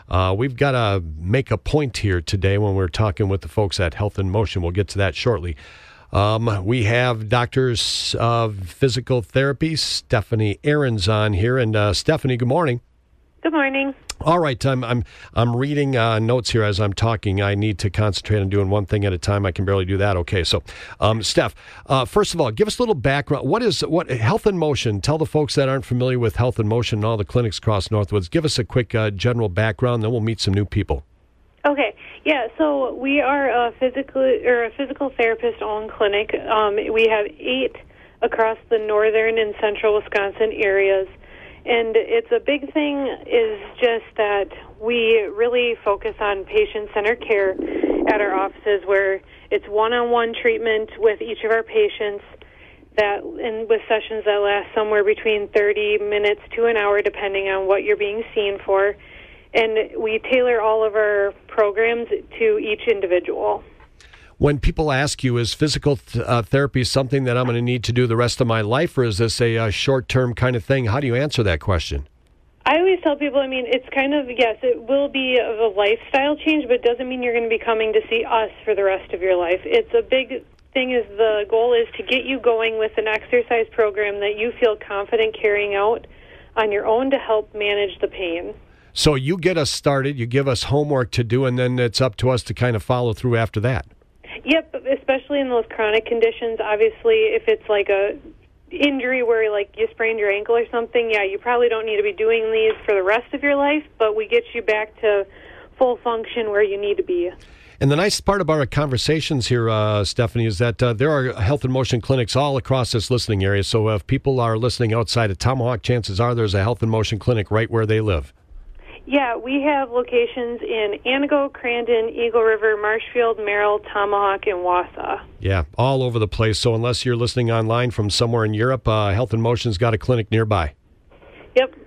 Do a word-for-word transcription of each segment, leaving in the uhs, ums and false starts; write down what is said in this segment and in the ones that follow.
uh, we've got to make a point here today when we're talking with the folks at Health in Motion. We'll get to that shortly. Um, we have Doctors of Physical Therapy, Stephanie Ahrens, on here. And uh, Stephanie, good morning. Good morning. All right, I'm I'm I'm reading uh, notes here as I'm talking. I need to concentrate on doing one thing at a time. I can barely do that. Okay, so um, Steph, uh, first of all, give us a little background. What is what Health in Motion? Tell the folks that aren't familiar with Health in Motion and all the clinics across Northwoods. Give us a quick uh, general background, then we'll meet some new people. Okay, yeah. So we are a physical or a physical therapist-owned clinic. Um, we have eight across the northern and central Wisconsin areas. And it's a big thing is just that we really focus on patient-centered care at our offices where it's one-on-one treatment with each of our patients that, and with sessions that last somewhere between thirty minutes to an hour depending on what you're being seen for. And we tailor all of our programs to each individual. When people ask you, is physical th- uh, therapy something that I'm going to need to do the rest of my life, or is this a, a short-term kind of thing? How do you answer that question? I always tell people, I mean, it's kind of, yes, it will be of a lifestyle change, but it doesn't mean you're going to be coming to see us for the rest of your life. It's a big thing is the goal is to get you going with an exercise program that you feel confident carrying out on your own to help manage the pain. So you get us started, you give us homework to do, and then it's up to us to kind of follow through after that. Yep, especially in those chronic conditions. Obviously, if it's like a injury where like you sprained your ankle or something, yeah, you probably don't need to be doing these for the rest of your life, but we get you back to full function where you need to be. And the nice part about our conversations here, uh, Stephanie, is that uh, there are Health in Motion clinics all across this listening area. So if people are listening outside of Tomahawk, chances are there's a Health in Motion clinic right where they live. Yeah, we have locations in Antigo, Crandon, Eagle River, Marshfield, Merrill, Tomahawk, and Wausau. Yeah, all over the place. So unless you're listening online from somewhere in Europe, uh, Health in Motion's got a clinic nearby. Yep.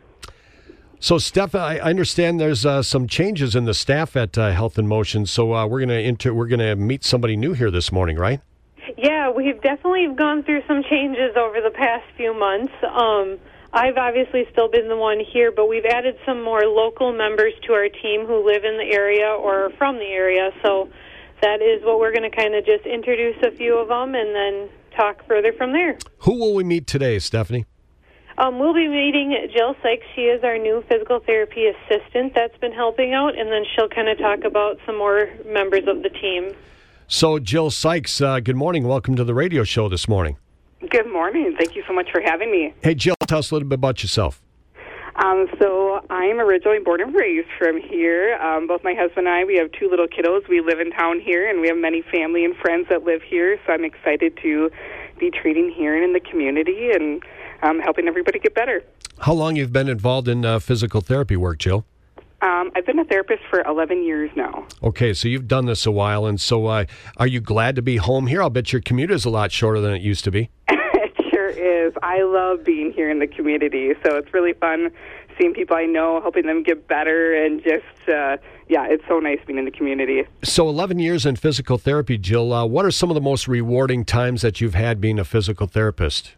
So, Steph, I understand there's uh, some changes in the staff at uh, Health in Motion. So uh, we're gonna inter- we're gonna meet somebody new here this morning, right? Yeah, we've definitely gone through some changes over the past few months. Um, I've obviously still been the one here, but we've added some more local members to our team who live in the area or are from the area. So that is what we're going to kind of just introduce a few of them and then talk further from there. Who will we meet today, Stephanie? Um, we'll be meeting Jill Sykes. She is our new physical therapy assistant that's been helping out, and then she'll kind of talk about some more members of the team. So, Jill Sykes, uh, good morning. Welcome to the radio show this morning. Good morning. Thank you so much for having me. Hey, Jill, tell us a little bit about yourself. Um, so I'm originally born and raised from here. Um, both my husband and I, we have two little kiddos. We live in town here, and we have many family and friends that live here, so I'm excited to be treating here and in the community and um, helping everybody get better. How long you've been involved in uh, physical therapy work, Jill? Um, I've been a therapist for eleven years now. Okay, so you've done this a while, and so uh, are you glad to be home here? I'll bet your commute is a lot shorter than it used to be. It sure is. I love being here in the community, so it's really fun seeing people I know, helping them get better, and just, uh, yeah, it's so nice being in the community. So eleven years in physical therapy, Jill, uh, what are some of the most rewarding times that you've had being a physical therapist?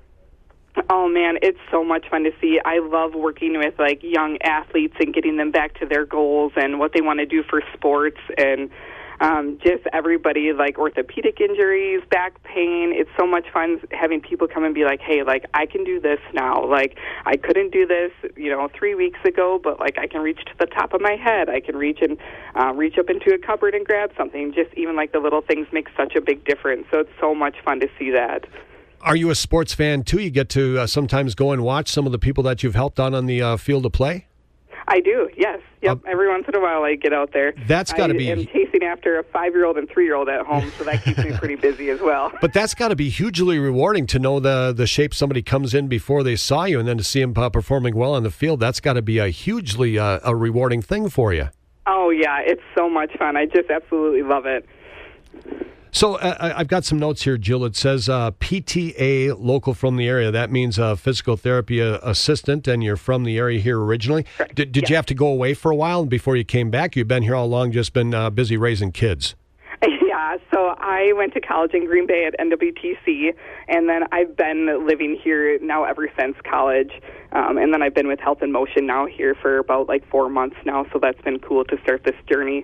Oh, man, it's so much fun to see. I love working with, like, young athletes and getting them back to their goals and what they want to do for sports and um, just everybody, like, orthopedic injuries, back pain. It's so much fun having people come and be like, hey, like, I can do this now. Like, I couldn't do this, you know, three weeks ago, but, like, I can reach to the top of my head. I can reach and uh, reach up into a cupboard and grab something. Just even, like, the little things make such a big difference. So it's so much fun to see that. Are you a sports fan, too? You get to uh, sometimes go and watch some of the people that you've helped on on the uh, field of play? I do, yes. Yep. Uh, Every once in a while I get out there. That's got to be... I am chasing after a five-year-old and three-year-old at home, so that keeps me pretty busy as well. But that's got to be hugely rewarding to know the the shape somebody comes in before they saw you, and then to see them uh, performing well on the field. That's got to be a hugely uh, a rewarding thing for you. Oh, yeah. It's so much fun. I just absolutely love it. So uh, I've got some notes here, Jill. It says uh, P T A local from the area. That means a physical therapy uh, assistant, and you're from the area here originally. Correct. Did, did yes. you have to go away for a while before you came back? You've been here all along, just been uh, busy raising kids? Yeah, Yeah, so I went to college in Green Bay at N W T C, and then I've been living here now ever since college. Um, and then I've been with Health in Motion now here for about like four months now, so that's been cool to start this journey.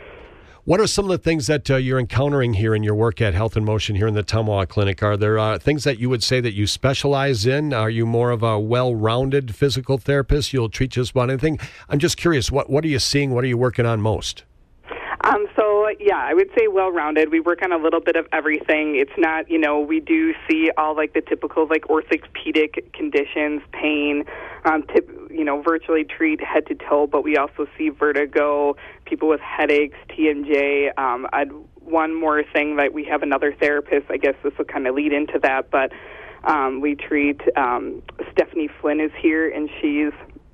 What are some of the things that uh, you're encountering here in your work at Health in Motion here in the Ottumwa Clinic? Are there uh, things that you would say that you specialize in? Are you more of a well-rounded physical therapist? You'll treat just about anything? I'm just curious, what, what are you seeing? What are you working on most? Um, so, yeah, I would say well-rounded. We work on a little bit of everything. It's not, you know, we do see all, like, the typical, like, orthopedic conditions, pain, um, tip, you know, virtually treat head to toe, but we also see vertigo, people with headaches, T M J. Um, I'd, one more thing that we have another therapist, I guess this will kind of lead into that, but um, we treat, um, Stephanie Flynn is here, and she's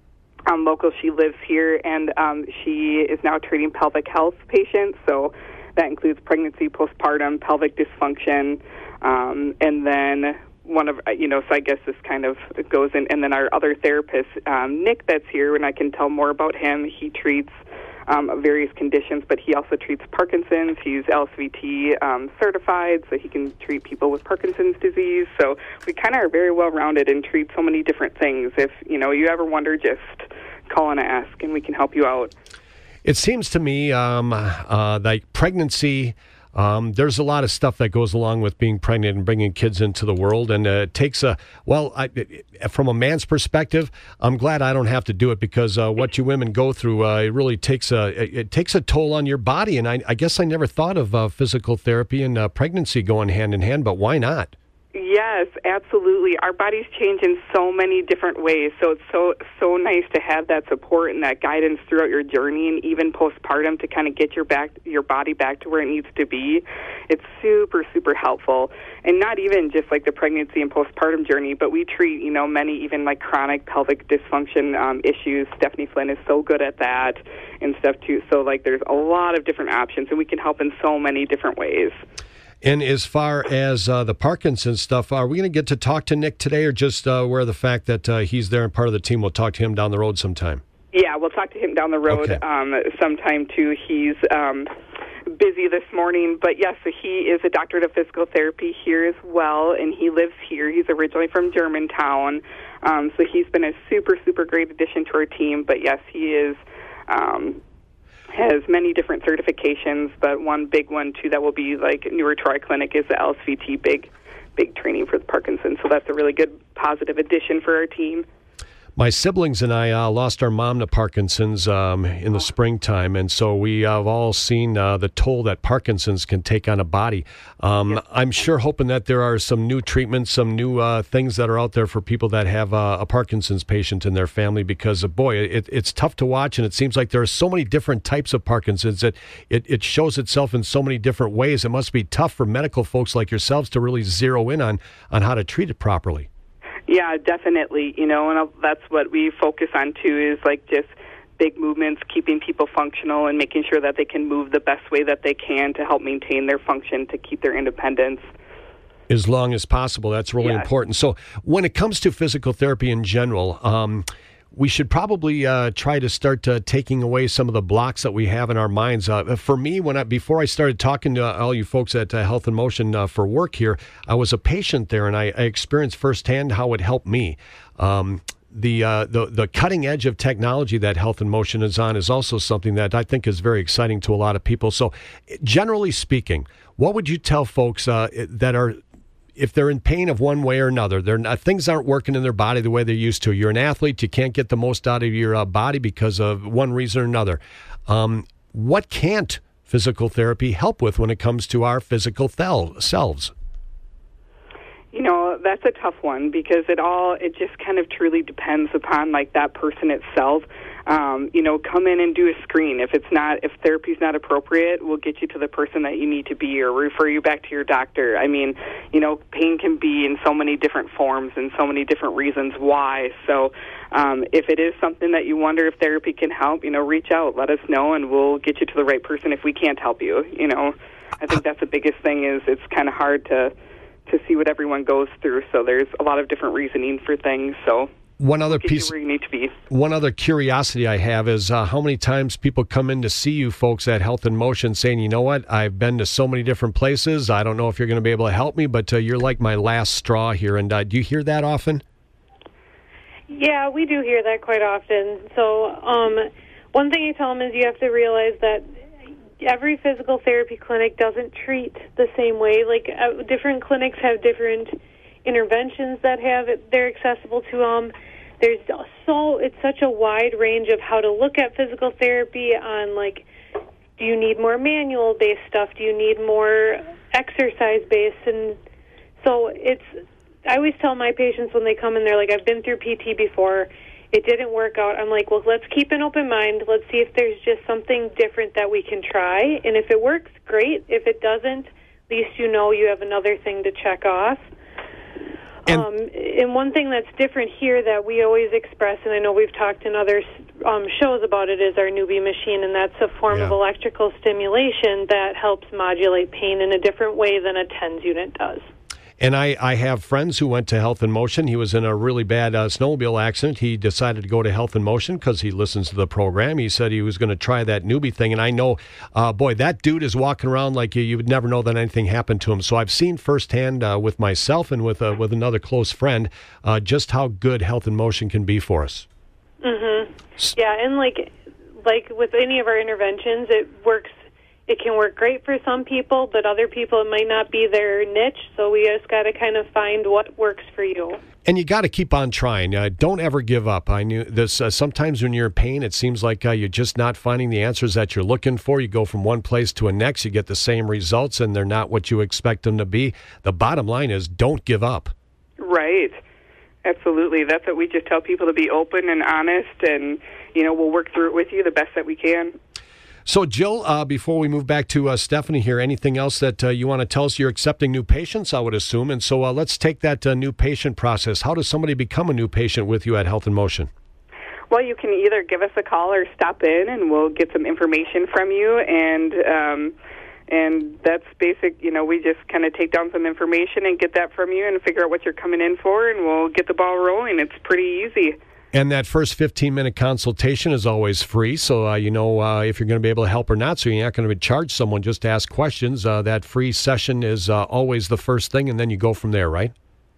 Um, local. She lives here, and um, she is now treating pelvic health patients. So that includes pregnancy, postpartum, pelvic dysfunction, um, and then one of you know. So I guess this kind of goes in. And then our other therapist, um, Nick, that's here, and I can tell more about him. He treats um, various conditions, but he also treats Parkinson's. He's L S V T um, certified, so he can treat people with Parkinson's disease. So we kind of are very well-rounded and treat so many different things. If you know you ever wonder, just call and ask, and we can help you out. It seems to me um, uh, like pregnancy, um, there's a lot of stuff that goes along with being pregnant and bringing kids into the world, and uh, it takes a, well, I, from a man's perspective, I'm glad I don't have to do it, because uh, what you women go through, uh, it really takes a, it, it takes a toll on your body, and I, I guess I never thought of uh, physical therapy and uh, pregnancy going hand in hand, but why not? Yes, absolutely. Our bodies change in so many different ways, so it's so so nice to have that support and that guidance throughout your journey, and even postpartum to kind of get your back your body back to where it needs to be. It's super super helpful, and not even just like the pregnancy and postpartum journey, but we treat you know many even like chronic pelvic dysfunction um, issues. Stephanie Flynn is so good at that and stuff too. So like there's a lot of different options, and we can help in so many different ways. And as far as uh, the Parkinson's stuff, are we going to get to talk to Nick today, or just uh, aware of the fact that uh, he's there and part of the team? We'll talk to him down the road sometime. Yeah, we'll talk to him down the road okay. um, sometime, too. He's um, busy this morning, but yes, so he is a doctorate of physical therapy here as well, and he lives here. He's originally from Germantown, um, so he's been a super, super great addition to our team, but yes, he is... Um, has many different certifications, but one big one, too, that will be like Newer Troy Clinic is the L S V T big, big training for the Parkinson's. So that's a really good, positive addition for our team. My siblings and I uh, lost our mom to Parkinson's um, in the springtime, and so we have all seen uh, the toll that Parkinson's can take on a body. Um, yep. I'm sure hoping that there are some new treatments, some new uh, things that are out there for people that have uh, a Parkinson's patient in their family, because, uh, boy, it, it's tough to watch, and it seems like there are so many different types of Parkinson's that it, it shows itself in so many different ways. It must be tough for medical folks like yourselves to really zero in on, on how to treat it properly. Yeah, definitely. You know, and that's what we focus on, too, is like just big movements, keeping people functional and making sure that they can move the best way that they can to help maintain their function, to keep their independence. As long as possible. That's really yes. important. So when it comes to physical therapy in general, um, we should probably uh, try to start uh, taking away some of the blocks that we have in our minds. Uh, for me, when I, before I started talking to all you folks at uh, Health in Motion uh, for work here, I was a patient there, and I, I experienced firsthand how it helped me. Um, the, uh, the the cutting edge of technology that Health in Motion is on is also something that I think is very exciting to a lot of people. So, generally speaking, what would you tell folks uh, that are, if they're in pain of one way or another, they're not, things aren't working in their body the way they're used to? You're an athlete, you can't get the most out of your uh, body because of one reason or another. Um, what can't physical therapy help with when it comes to our physical thel- selves? You know, that's a tough one, because it all, it just kind of truly depends upon, like, that person itself. Um, you know, come in and do a screen. If it's not, if therapy's not appropriate, we'll get you to the person that you need to be, or refer you back to your doctor. I mean, you know, pain can be in so many different forms and so many different reasons why. So um, if it is something that you wonder if therapy can help, you know, reach out, let us know, and we'll get you to the right person if we can't help you. You know, I think that's the biggest thing, is it's kind of hard to to see what everyone goes through. So there's a lot of different reasoning for things. So One other get piece, you where you need to be. One other curiosity I have is uh, how many times people come in to see you folks at Health in Motion saying, you know what, I've been to so many different places. I don't know if you're going to be able to help me, but uh, you're like my last straw here. And uh, do you hear that often? Yeah, we do hear that quite often. So um, one thing I tell them is you have to realize that every physical therapy clinic doesn't treat the same way. Like uh, different clinics have different interventions that have it, they're accessible to them. There's so it's such a wide range of how to look at physical therapy on, like, do you need more manual based stuff? Do you need more exercise based? And so it's I always tell my patients when they come in, they're like, I've been through P T before. It didn't work out. I'm like, well, let's keep an open mind. Let's see if there's just something different that we can try. And if it works, great. If it doesn't, at least you know you have another thing to check off. And, um, and one thing that's different here that we always express, and I know we've talked in other um, shows about it, is our Newbie machine, and that's a form yeah. of electrical stimulation that helps modulate pain in a different way than a TENS unit does. And I, I have friends who went to Health in Motion. He was in a really bad uh, snowmobile accident. He decided to go to Health in Motion because he listens to the program. He said he was going to try that Newbie thing. And I know, uh, boy, that dude is walking around like you, you would never know that anything happened to him. So I've seen firsthand uh, with myself and with uh, with another close friend uh, just how good Health in Motion can be for us. Mm-hmm. Yeah, and like like with any of our interventions, it works. It can work great for some people, but other people it might not be their niche, so we just got to kind of find what works for you. And you got to keep on trying. Uh, don't ever give up. I knew this. Uh, sometimes when you're in pain, it seems like uh, you're just not finding the answers that you're looking for. You go from one place to a next, you get the same results, and they're not what you expect them to be. The bottom line is don't give up. Right. Absolutely. That's what we just tell people, to be open and honest, and, you know, we'll work through it with you the best that we can. So, Jill, uh, before we move back to uh, Stephanie here, anything else that uh, you want to tell us? You're accepting new patients, I would assume. And so uh, let's take that uh, new patient process. How does somebody become a new patient with you at Health in Motion? Well, you can either give us a call or stop in, and we'll get some information from you. And um, and that's basic. You know, we just kind of take down some information and get that from you and figure out what you're coming in for, and we'll get the ball rolling. It's pretty easy. And that first fifteen-minute consultation is always free, so uh, you know uh, if you're going to be able to help or not, so you're not going to charge someone just to ask questions. Uh, that free session is uh, always the first thing, and then you go from there, right?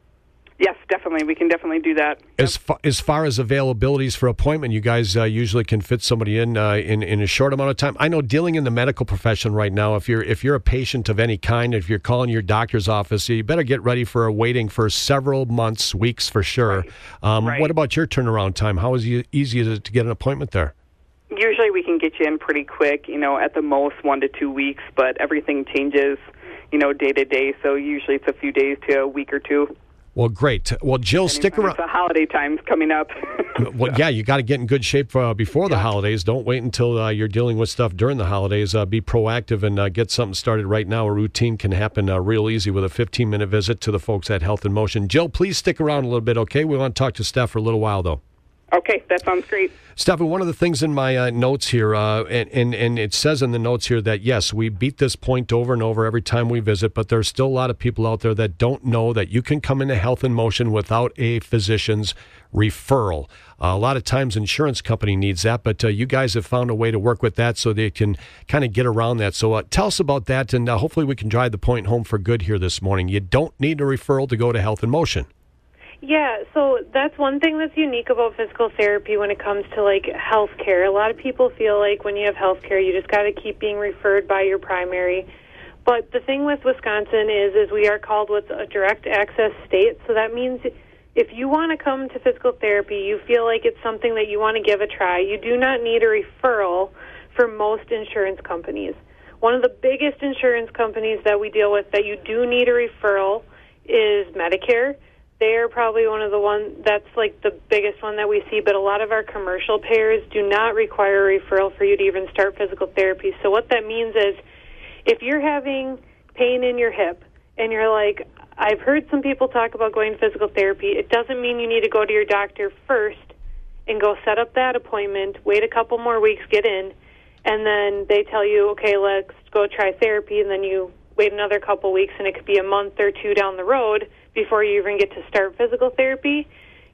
Yes, definitely. We can definitely do that. As far, as far as availabilities for appointment, you guys uh, usually can fit somebody in, uh, in in a short amount of time. I know dealing in the medical profession right now, if you're if you're a patient of any kind, if you're calling your doctor's office, you better get ready for a waiting for several months, weeks for sure. Right. Um, right. What about your turnaround time? How is it easy to, to get an appointment there? Usually we can get you in pretty quick, you know, at the most one to two weeks, but everything changes, you know, day to day, so usually it's a few days to a week or two. Well, great. Well, Jill, stick around. The holiday time's coming up. Well, yeah, you got to get in good shape for, uh, before the yeah. holidays. Don't wait until uh, you're dealing with stuff during the holidays. Uh, be proactive and uh, get something started right now. A routine can happen uh, real easy with a fifteen-minute visit to the folks at Health in Motion. Jill, please stick around a little bit, okay? We want to talk to Steph for a little while, though. Okay, that sounds great. Stephen, one of the things in my uh, notes here, uh, and, and, and it says in the notes here that, yes, we beat this point over and over every time we visit, but there's still a lot of people out there that don't know that you can come into Health in Motion without a physician's referral. Uh, a lot of times insurance company needs that, but uh, you guys have found a way to work with that so they can kind of get around that. So uh, tell us about that, and uh, hopefully we can drive the point home for good here this morning. You don't need a referral to go to Health in Motion. Yeah, so that's one thing that's unique about physical therapy when it comes to, like, health care. A lot of people feel like when you have health care, you just got to keep being referred by your primary. But the thing with Wisconsin is, is we are called what's a direct access state, so that means if you want to come to physical therapy, you feel like it's something that you want to give a try, you do not need a referral for most insurance companies. One of the biggest insurance companies that we deal with that you do need a referral is Medicare. They're probably one of the ones that's like the biggest one that we see, but a lot of our commercial payers do not require a referral for you to even start physical therapy. So what that means is if you're having pain in your hip and you're like, I've heard some people talk about going to physical therapy, it doesn't mean you need to go to your doctor first and go set up that appointment, wait a couple more weeks, get in, and then they tell you, okay, let's go try therapy, and then you wait another couple weeks, and it could be a month or two down the road before you even get to start physical therapy.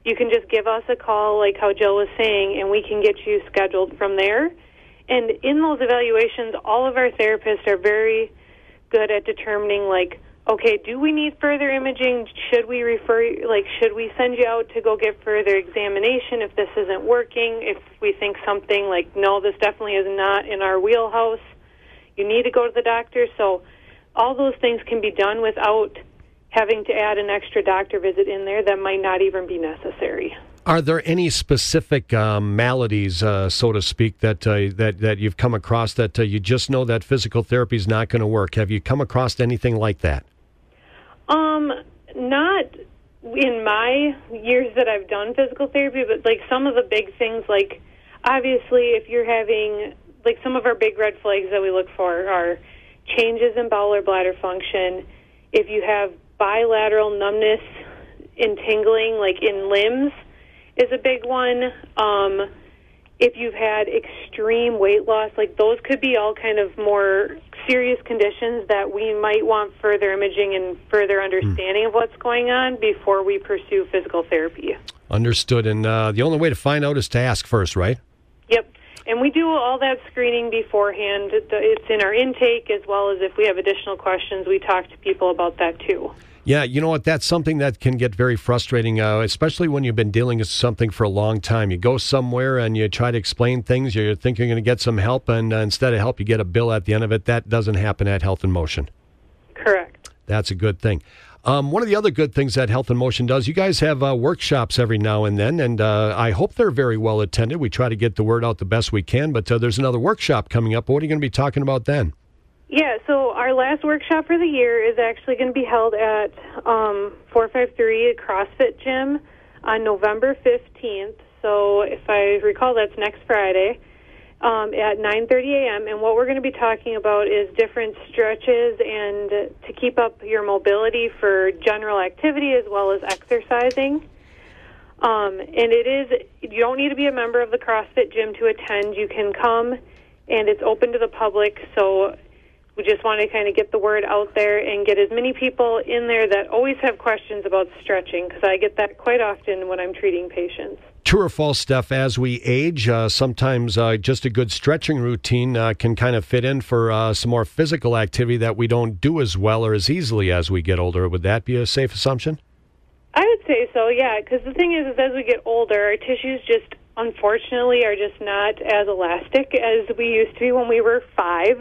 you can just give us a call, like how Jill was saying, and we can get you scheduled from there. And in those evaluations, all of our therapists are very good at determining, like, okay, do we need further imaging? Should we refer, like, should we send you out to go get further examination if this isn't working? If we think something like, no, this definitely is not in our wheelhouse, you need to go to the doctor. So all those things can be done without having to add an extra doctor visit in there that might not even be necessary. Are there any specific um, maladies, uh, so to speak, that uh, that that you've come across that uh, you just know that physical therapy is not going to work? Have you come across anything like that? Um, not in my years that I've done physical therapy, but like some of the big things, like obviously if you're having, like some of our big red flags that we look for are changes in bowel or bladder function. If you have bilateral numbness and tingling, like in limbs, is a big one. Um, if you've had extreme weight loss, like those could be all kind of more serious conditions that we might want further imaging and further understanding mm. of what's going on before we pursue physical therapy. Understood. And uh, the only way to find out is to ask first, right? Yep. And we do all that screening beforehand. It's in our intake, as well as if we have additional questions, we talk to people about that too. Yeah, you know what? That's something that can get very frustrating, uh, especially when you've been dealing with something for a long time. You go somewhere and you try to explain things. You think you're going to get some help, and uh, instead of help, you get a bill at the end of it. That doesn't happen at Health in Motion. Correct. That's a good thing. Um, one of the other good things that Health in Motion does, you guys have uh, workshops every now and then, and uh, I hope they're very well attended. We try to get the word out the best we can, but uh, there's another workshop coming up. What are you going to be talking about then? Yeah, so our last workshop for the year is actually going to be held at um, four five three CrossFit Gym on November fifteenth. So if I recall, that's next Friday um, at nine thirty a.m. And what we're going to be talking about is different stretches and to keep up your mobility for general activity as well as exercising. Um, and it is, you don't need to be a member of the CrossFit Gym to attend. You can come, and it's open to the public, so we just want to kind of get the word out there and get as many people in there that always have questions about stretching, because I get that quite often when I'm treating patients. True or false, Steph, as we age, uh, sometimes uh, just a good stretching routine uh, can kind of fit in for uh, some more physical activity that we don't do as well or as easily as we get older. Would that be a safe assumption? I would say so, yeah, because the thing is, is as we get older, our tissues just, unfortunately, are just not as elastic as we used to be when we were five.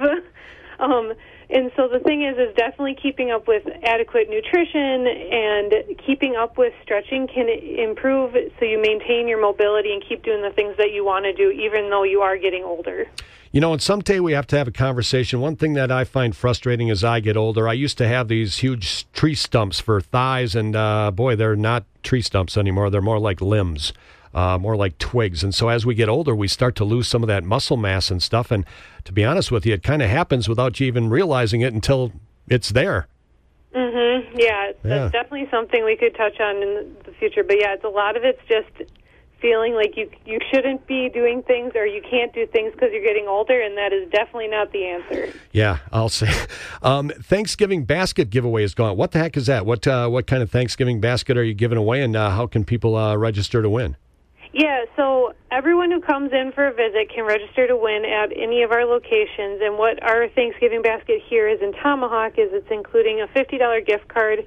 Um, and so the thing is, is definitely keeping up with adequate nutrition and keeping up with stretching can improve so you maintain your mobility and keep doing the things that you want to do even though you are getting older. You know, and someday we have to have a conversation. One thing that I find frustrating as I get older, I used to have these huge tree stumps for thighs, and uh, boy, they're not tree stumps anymore. They're more like limbs. Uh, more like twigs. And so as we get older, we start to lose some of that muscle mass and stuff. And to be honest with you, it kind of happens without you even realizing it until it's there. Mm-hmm. Yeah, that's yeah. definitely something we could touch on in the future. But yeah, it's a lot of it's just feeling like you you shouldn't be doing things or you can't do things because you're getting older, and that is definitely not the answer. Yeah, I'll say. Um, Thanksgiving basket giveaway is gone. What the heck is that? What uh, what kind of Thanksgiving basket are you giving away, and uh, how can people uh, register to win? Yeah, so everyone who comes in for a visit can register to win at any of our locations. And what our Thanksgiving basket here is in Tomahawk is it's including a fifty dollars gift card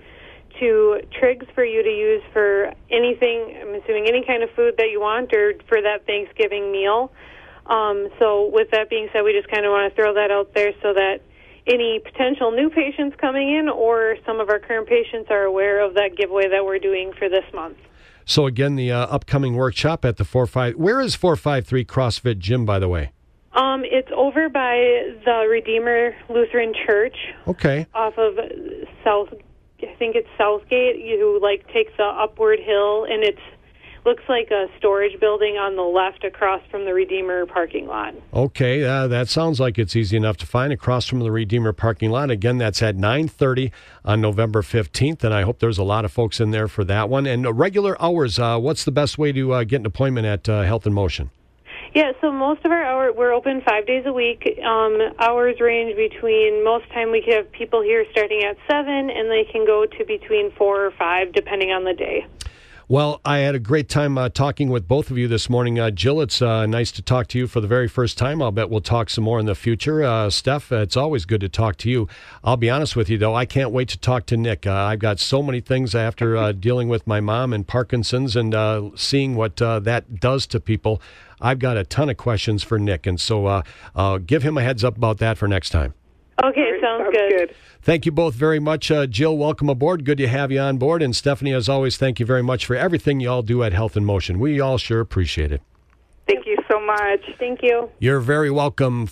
to Triggs for you to use for anything, I'm assuming any kind of food that you want or for that Thanksgiving meal. Um, so with that being said, we just kind of want to throw that out there so that any potential new patients coming in or some of our current patients are aware of that giveaway that we're doing for this month. So again, the uh, upcoming workshop at the four five. Where is four five three CrossFit Gym, by the way? Um, it's over by the Redeemer Lutheran Church. Okay. Off of South, I think it's Southgate. You like take the upward hill, and it's looks like a storage building on the left across from the Redeemer parking lot. Okay, uh, that sounds like it's easy enough to find across from the Redeemer parking lot. Again, that's at nine thirty on November fifteenth, and I hope there's a lot of folks in there for that one. And uh, regular hours, uh, what's the best way to uh, get an appointment at uh, Health in Motion? Yeah, so most of our hours, we're open five days a week. Um, hours range between, most time we can have people here starting at seven, and they can go to between four or five, depending on the day. Well, I had a great time uh, talking with both of you this morning. Uh, Jill, it's uh, nice to talk to you for the very first time. I'll bet we'll talk some more in the future. Uh, Steph, it's always good to talk to you. I'll be honest with you, though, I can't wait to talk to Nick. Uh, I've got so many things after uh, dealing with my mom and Parkinson's and uh, seeing what uh, that does to people. I've got a ton of questions for Nick, and so uh, uh, give him a heads up about that for next time. Okay, sounds, Sounds good. good. Thank you both very much. Uh, Jill, welcome aboard. Good to have you on board. And Stephanie, as always, thank you very much for everything you all do at Health in Motion. We all sure appreciate it. Thank you so much. Thank you. You're very welcome.